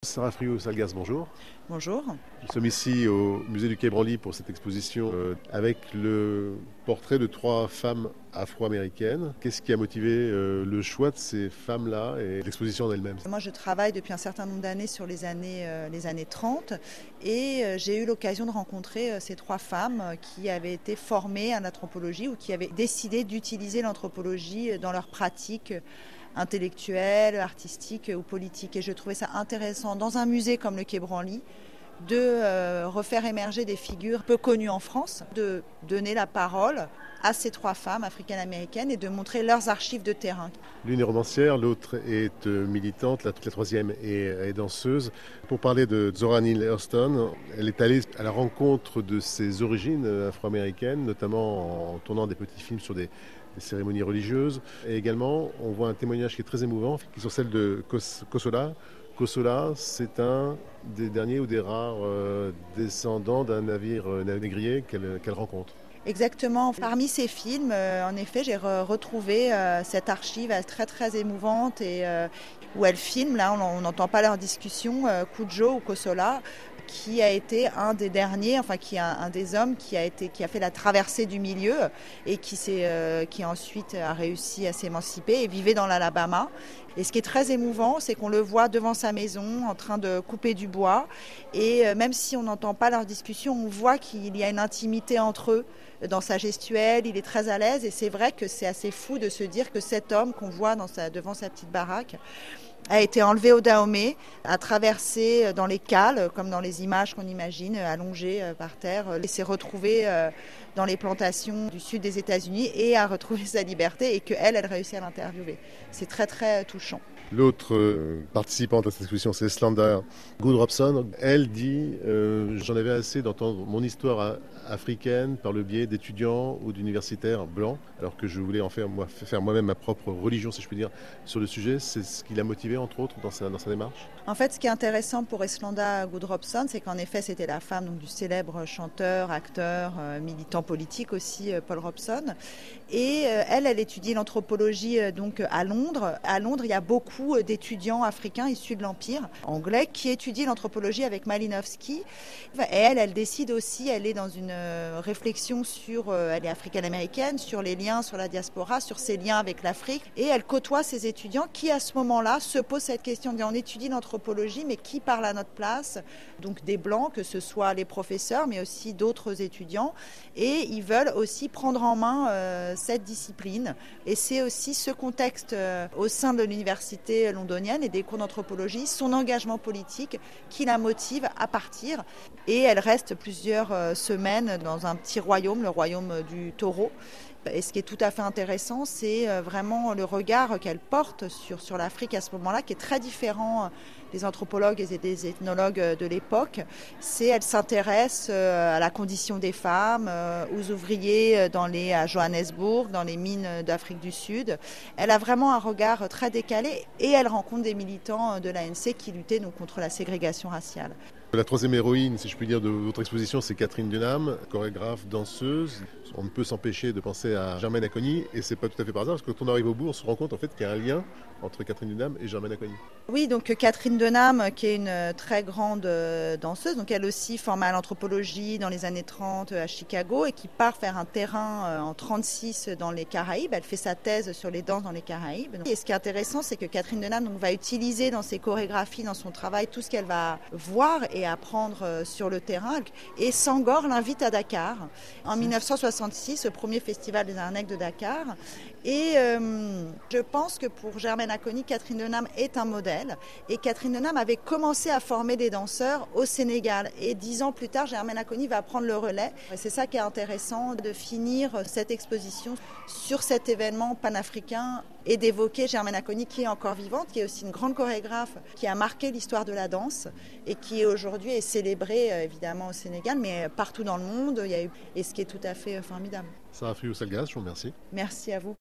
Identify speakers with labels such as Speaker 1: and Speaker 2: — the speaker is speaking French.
Speaker 1: Sarah Friot-Salgas, bonjour.
Speaker 2: Bonjour.
Speaker 1: Nous sommes ici au musée du Quai Branly pour cette exposition avec le portrait de 3 femmes afro-américaines. Qu'est-ce qui a motivé le choix de ces femmes-là et l'exposition en elle-même?
Speaker 2: Moi, je travaille depuis un certain nombre d'années sur les années 30 et j'ai eu l'occasion de rencontrer ces 3 femmes qui avaient été formées en anthropologie ou qui avaient décidé d'utiliser l'anthropologie dans leur pratique intellectuelle, artistique ou politique. Et je trouvais ça intéressant dans un musée comme le Quai Branly de refaire émerger des figures peu connues en France, de donner la parole à ces 3 femmes africaines-américaines et de montrer leurs archives de terrain.
Speaker 1: L'une est romancière, l'autre est militante, la troisième est danseuse. Pour parler de Zora Neale Hurston, elle est allée à la rencontre de ses origines afro-américaines, notamment en tournant des petits films sur des cérémonies religieuses. Et également, on voit un témoignage qui est très émouvant, qui est sur celle de Kosola. Kosola, c'est un des derniers ou des rares descendants d'un navire négrier qu'elle rencontre.
Speaker 2: Exactement. Parmi ces films, en effet, j'ai retrouvé cette archive très très émouvante et où elles filment, là on n'entend pas leur discussion, Cujo ou Kosola, qui a été un des derniers, enfin qui est un des hommes qui a fait la traversée du milieu et qui ensuite a réussi à s'émanciper et vivait dans l'Alabama. Et ce qui est très émouvant, c'est qu'on le voit devant sa maison en train de couper du bois. Et même si on n'entend pas leur discussion, on voit qu'il y a une intimité entre eux dans sa gestuelle. Il est très à l'aise. Et c'est vrai que c'est assez fou de se dire que cet homme qu'on voit devant sa petite baraque a été enlevé au Dahomey, a traversé dans les cales, comme dans les images qu'on imagine, allongé par terre, et s'est retrouvé dans les plantations du sud des États-Unis et a retrouvé sa liberté et qu'elle réussit à l'interviewer. C'est très très touchant.
Speaker 1: L'autre participante à cette exposition, c'est Slanda Goodrobson. Elle dit j'en avais assez d'entendre mon histoire africaine par le biais d'étudiants ou d'universitaires blancs, alors que je voulais en faire moi-même ma propre religion, si je puis dire, sur le sujet. C'est ce qui l'a motivée, entre autres, dans sa démarche.
Speaker 2: En fait, ce qui est intéressant pour Slanda Goodrobson, c'est qu'en effet, c'était la femme donc, du célèbre chanteur, acteur, militant politique aussi, Paul Robeson. Et elle étudie l'anthropologie donc à Londres. À Londres, il y a beaucoup d'étudiants africains issus de l'Empire anglais qui étudient l'anthropologie avec Malinowski. Et elle décide aussi, elle est dans une réflexion elle est africaine-américaine, sur les liens, sur la diaspora, sur ses liens avec l'Afrique. Et elle côtoie ces étudiants qui, à ce moment-là, se posent cette question. On étudie l'anthropologie, mais qui parle à notre place? Donc des Blancs, que ce soit les professeurs, mais aussi d'autres étudiants. Et ils veulent aussi prendre en main cette discipline. Et c'est aussi ce contexte au sein de l'université londonienne et des cours d'anthropologie, son engagement politique qui la motive à partir. Et elle reste plusieurs semaines dans un petit royaume, le royaume du Taureau. Et ce qui est tout à fait intéressant, c'est vraiment le regard qu'elle porte sur l'Afrique à ce moment-là, qui est très différent des anthropologues et des ethnologues de l'époque. Elle s'intéresse à la condition des femmes, aux ouvriers à Johannesburg, dans les mines d'Afrique du Sud. Elle a vraiment un regard très décalé et elle rencontre des militants de l'ANC qui luttaient donc, contre la ségrégation raciale.
Speaker 1: La troisième héroïne, si je puis dire, de votre exposition, c'est Catherine Dunham, chorégraphe, danseuse. On ne peut s'empêcher de penser à Germaine Acogny, et c'est pas tout à fait par hasard, parce que quand on arrive au bout, on se rend compte en fait qu'il y a un lien entre Catherine Dunham et Germaine Acogny.
Speaker 2: Oui, donc Catherine Dunham, qui est une très grande danseuse, donc elle aussi formée à l'anthropologie dans les années 30 à Chicago et qui part faire un terrain en 36 dans les Caraïbes. Elle fait sa thèse sur les danses dans les Caraïbes. Et ce qui est intéressant, c'est que Catherine Dunham va utiliser dans ses chorégraphies, dans son travail, tout ce qu'elle va voir et apprendre sur le terrain. Et Sangor l'invite à Dakar en 1966, au premier festival des Arts Nègres de Dakar. Et je pense que pour Germaine Acogny, Catherine Dunham est un modèle. Et Catherine Dunham avait commencé à former des danseurs au Sénégal. Et 10 ans plus tard, Germaine Acogny va prendre le relais. Et c'est ça qui est intéressant, de finir cette exposition sur cet événement panafricain et d'évoquer Germaine Acogny, qui est encore vivante, qui est aussi une grande chorégraphe, qui a marqué l'histoire de la danse et qui aujourd'hui est célébrée évidemment au Sénégal, mais partout dans le monde. Et ce qui est tout à fait formidable.
Speaker 1: Sarah Friot-Salgas, je vous remercie.
Speaker 2: Merci à vous.